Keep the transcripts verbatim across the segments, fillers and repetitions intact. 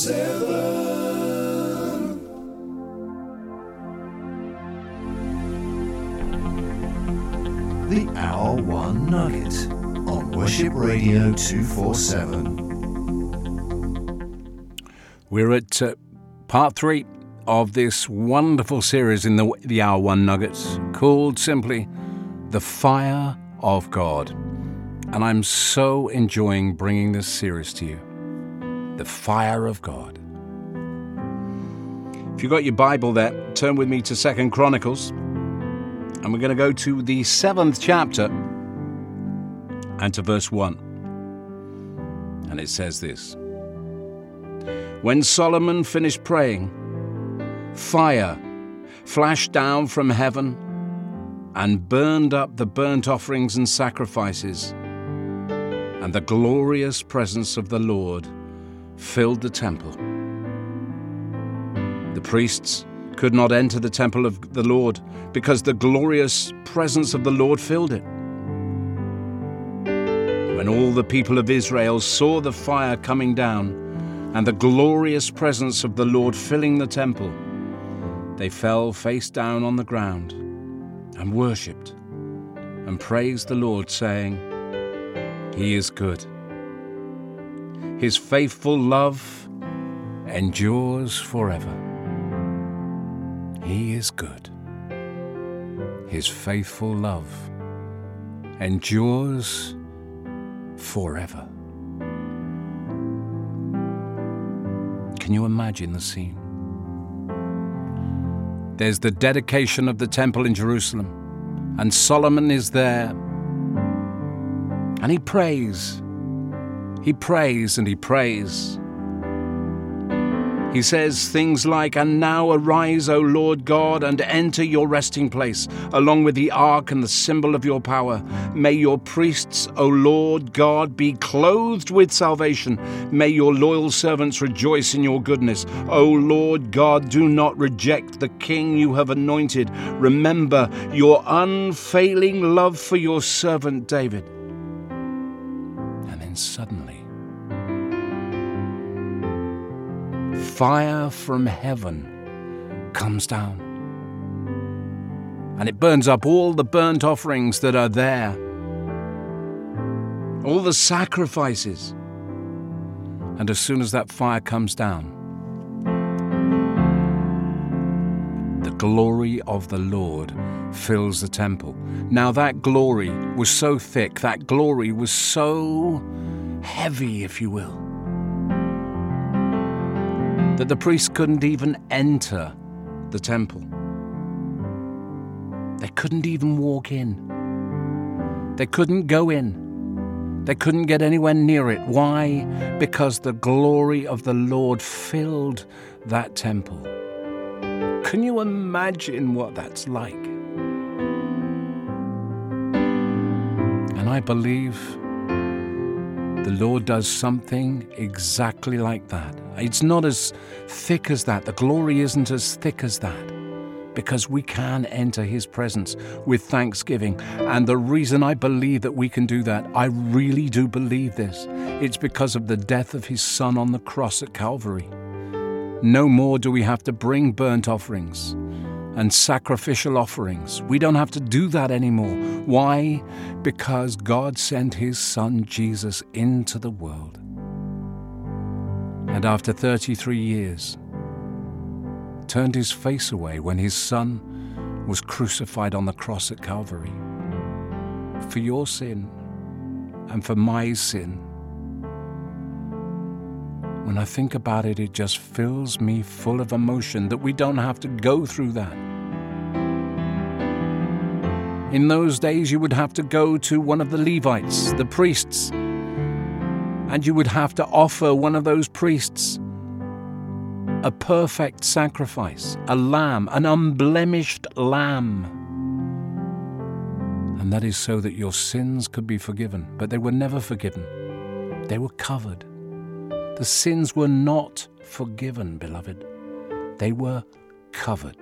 seven. The Hour One Nugget on Worship Radio two forty-seven. We're at uh, part three of this wonderful series in the, the Hour One Nuggets called simply The Fire of God. And I'm so enjoying bringing this series to you. The Fire of God. If you've got your Bible there, turn with me to Second Chronicles. And we're going to go to the seventh chapter and to verse one. And it says this. When Solomon finished praying, fire flashed down from heaven and burned up the burnt offerings and sacrifices, and the glorious presence of the Lord filled the temple. The priests could not enter the temple of the Lord because the glorious presence of the Lord filled it. When all the people of Israel saw the fire coming down and the glorious presence of the Lord filling the temple, they fell face down on the ground and worshipped and praised the Lord, saying, He is good. His faithful love endures forever. He is good. His faithful love endures forever. Can you imagine the scene? There's the dedication of the temple in Jerusalem, and Solomon is there, and he prays. He prays and he prays. He says things like, And now arise, O Lord God, and enter your resting place, along with the ark and the symbol of your power. May your priests, O Lord God, be clothed with salvation. May your loyal servants rejoice in your goodness. O Lord God, do not reject the king you have anointed. Remember your unfailing love for your servant David. And then suddenly, fire from heaven comes down, and it burns up all the burnt offerings that are there, all the sacrifices. And as soon as that fire comes down, the glory of the Lord fills the temple. Now that glory was so thick, that glory was so heavy, if you will, that the priests couldn't even enter the temple. They couldn't even walk in. They couldn't go in. They couldn't get anywhere near it. Why? Because the glory of the Lord filled that temple. Can you imagine what that's like? And I believe the Lord does something exactly like that. It's not as thick as that. The glory isn't as thick as that, because we can enter His presence with thanksgiving. And the reason I believe that we can do that, I really do believe this, it's because of the death of His Son on the cross at Calvary. No more do we have to bring burnt offerings and sacrificial offerings. We don't have to do that anymore. Why? Because God sent His Son Jesus into the world. And after thirty-three years, turned His face away when His Son was crucified on the cross at Calvary. For your sin and for my sin. When I think about it, it just fills me full of emotion that we don't have to go through that. In those days, you would have to go to one of the Levites, the priests, and you would have to offer one of those priests a perfect sacrifice, a lamb, an unblemished lamb. And that is so that your sins could be forgiven. But they were never forgiven. They were covered. The sins were not forgiven, beloved. They were covered.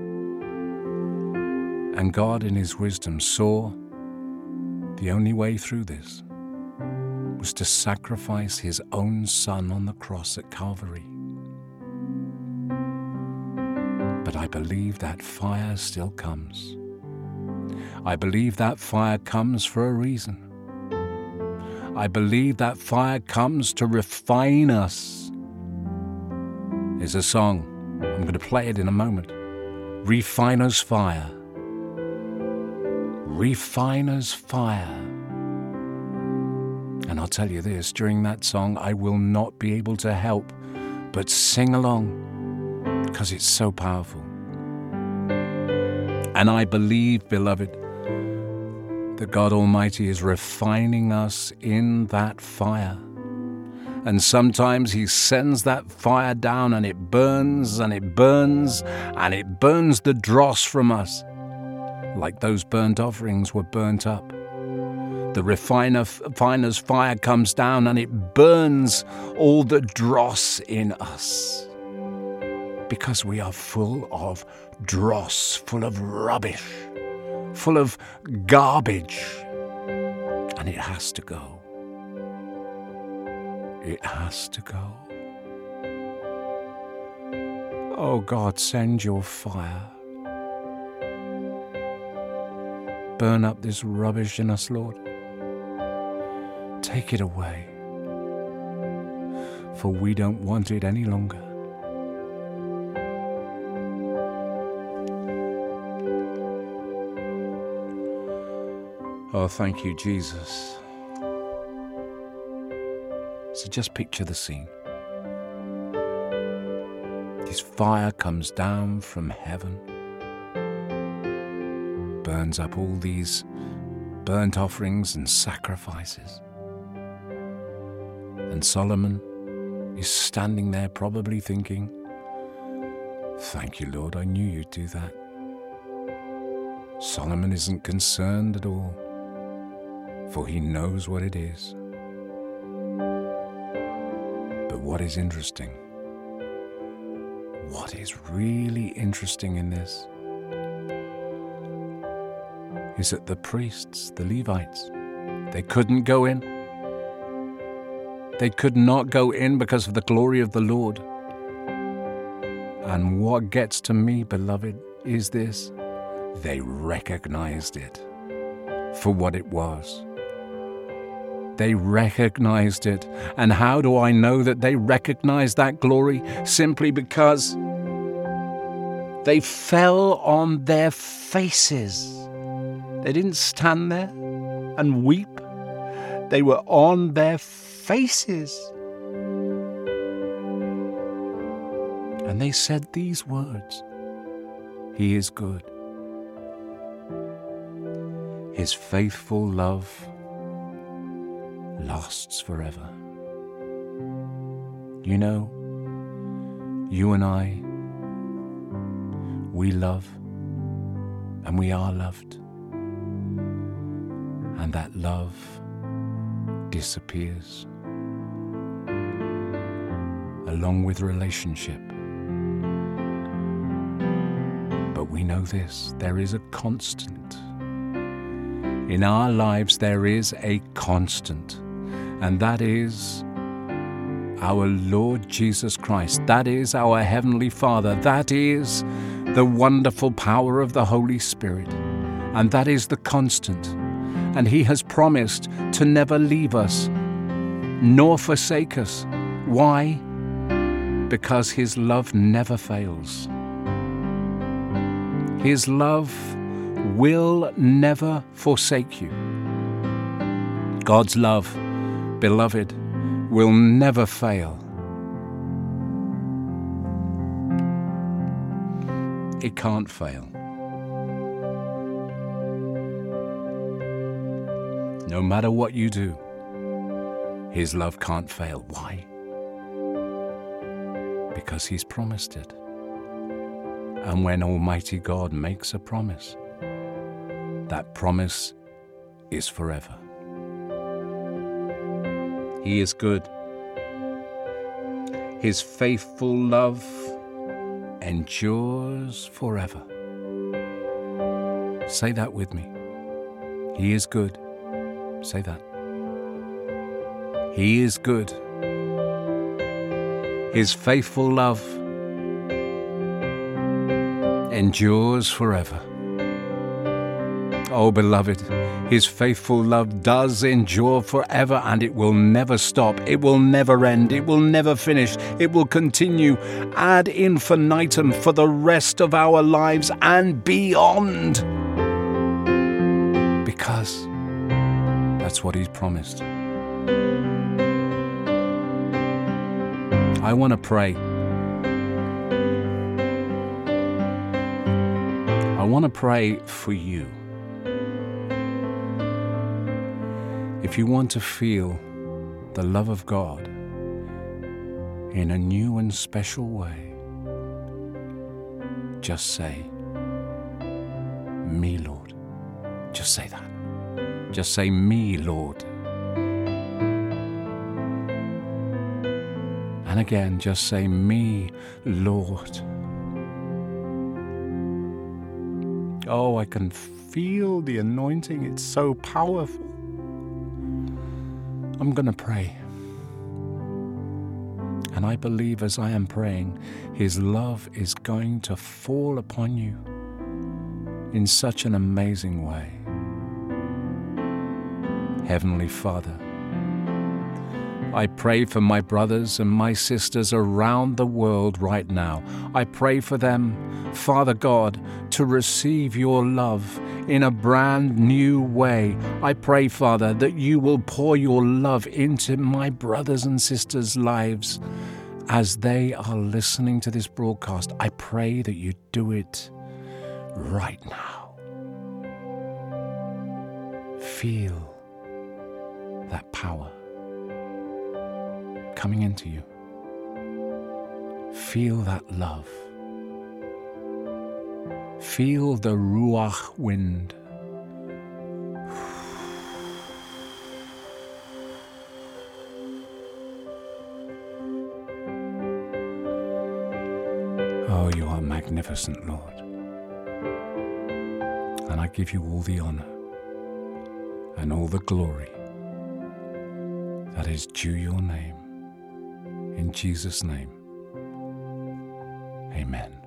And God, in His wisdom, saw the only way through this was to sacrifice His own Son on the cross at Calvary. But I believe that fire still comes. I believe that fire comes for a reason. I believe that fire comes to refine us. There's a song, I'm going to play it in a moment. Refiner's fire. Refiner's fire. And I'll tell you this, during that song, I will not be able to help but sing along because it's so powerful. And I believe, beloved, that God Almighty is refining us in that fire. And sometimes He sends that fire down and it burns and it burns and it burns the dross from us, like those burnt offerings were burnt up. The refiner, refiner's fire comes down and it burns all the dross in us. Because we are full of dross, full of rubbish, full of garbage. And it has to go. It has to go. Oh God, send your fire. Burn up this rubbish in us, Lord. Take it away. For we don't want it any longer. Oh, thank you, Jesus. So just picture the scene. This fire comes down from heaven, burns up all these burnt offerings and sacrifices. And Solomon is standing there probably thinking, thank you, Lord, I knew you'd do that. Solomon isn't concerned at all, for he knows what it is. But what is interesting, what is really interesting in this is that the priests, the Levites, they couldn't go in. They could not go in because of the glory of the Lord. And what gets to me, beloved, is this. They recognized it for what it was. They recognized it. And how do I know that they recognized that glory? Simply because they fell on their faces. They didn't stand there and weep. They were on their faces. And they said these words, He is good. His faithful love lasts forever. You know, you and I, we love and we are loved. And that love disappears along with relationship. But we know this, there is a constant. In our lives there is a constant, and that is our Lord Jesus Christ. That is our Heavenly Father. That is the wonderful power of the Holy Spirit. And that is the constant. And He has promised to never leave us, nor forsake us. Why? Because His love never fails. His love will never forsake you. God's love, beloved, will never fail. It can't fail. No matter what you do, His love can't fail. Why? Because He's promised it. And when Almighty God makes a promise, that promise is forever. He is good. His faithful love endures forever. Say that with me. He is good. Say that. He is good. endures forever. Oh, beloved, his faithful love does endure forever, and it will never stop. It will never end. It will never finish. It will continue ad infinitum for the rest of our lives and beyond. Because that's what he's promised. I want to pray. I want to pray for you. If you want to feel the love of God in a new and special way, just say, "Me, Lord." Just say that. Just say, "Me, Lord." And again, just say, "Me, Lord." Oh, I can feel the anointing. It's so powerful. I'm going to pray. And I believe as I am praying, his love is going to fall upon you in such an amazing way. Heavenly Father, I pray for my brothers and my sisters around the world right now. I pray for them, Father God, to receive your love in a brand new way. I pray, Father, that you will pour your love into my brothers and sisters' lives as they are listening to this broadcast. I pray that you do it right now. Feel that power coming into you. Feel that love. Feel the Ruach wind. Oh, you are magnificent, Lord. And I give you all the honor and all the glory that is due your name. In Jesus' name, amen.